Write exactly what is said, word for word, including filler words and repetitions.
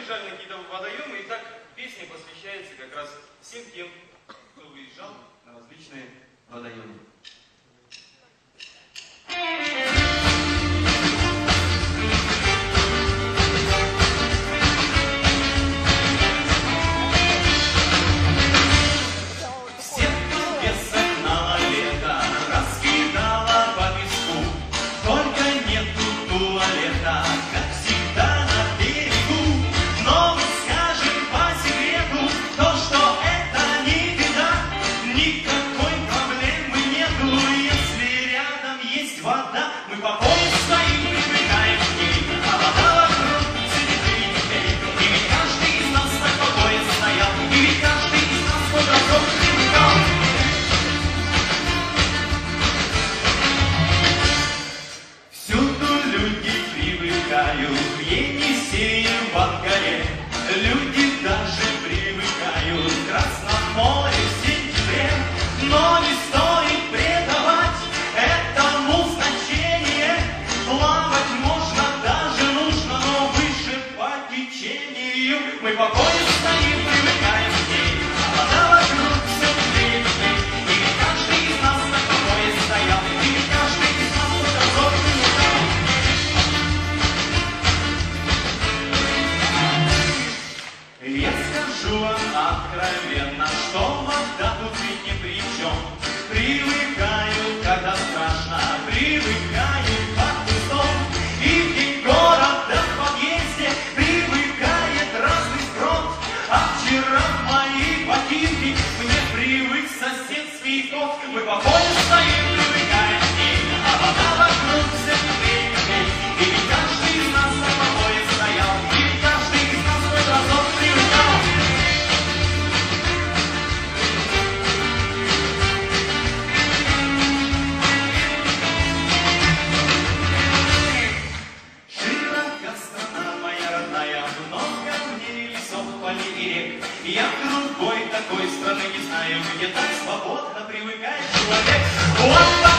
выезжали на какие-то водоемы, и так песня посвящается как раз всем тем, кто выезжал на различные водоемы. Люди даже привыкают к Красному морю в сентябре, но не стоит предавать этому значение. Плавать можно, даже нужно, но выше по течению. Мы по пояс стоим, привыкаем к ней, а вода вокруг все быстрее, быстрее. И ведь каждый из нас на по пояс стоял, и ведь каждый из нас под разок привыкал. Я скажу вам откровенно, что вода тут ведь ни при чем. Привыкаю, когда страшно, привыкаю под кустом. И в день города в подъезде привыкает разный сброд. А вчера в мои ботинки мне привык соседский кот. Мы по пояс стоим, привыкаем к ней, а вода вокруг все быстрее, быстрее. И ведь каждый из нас по пояс стоял, и ведь каждый из нас хоть разок привыкал. Широка страна моя родная, много в ней лесов, полей и рек. Я другой такой страны не знаю, где так свободно привыкает человек. Вот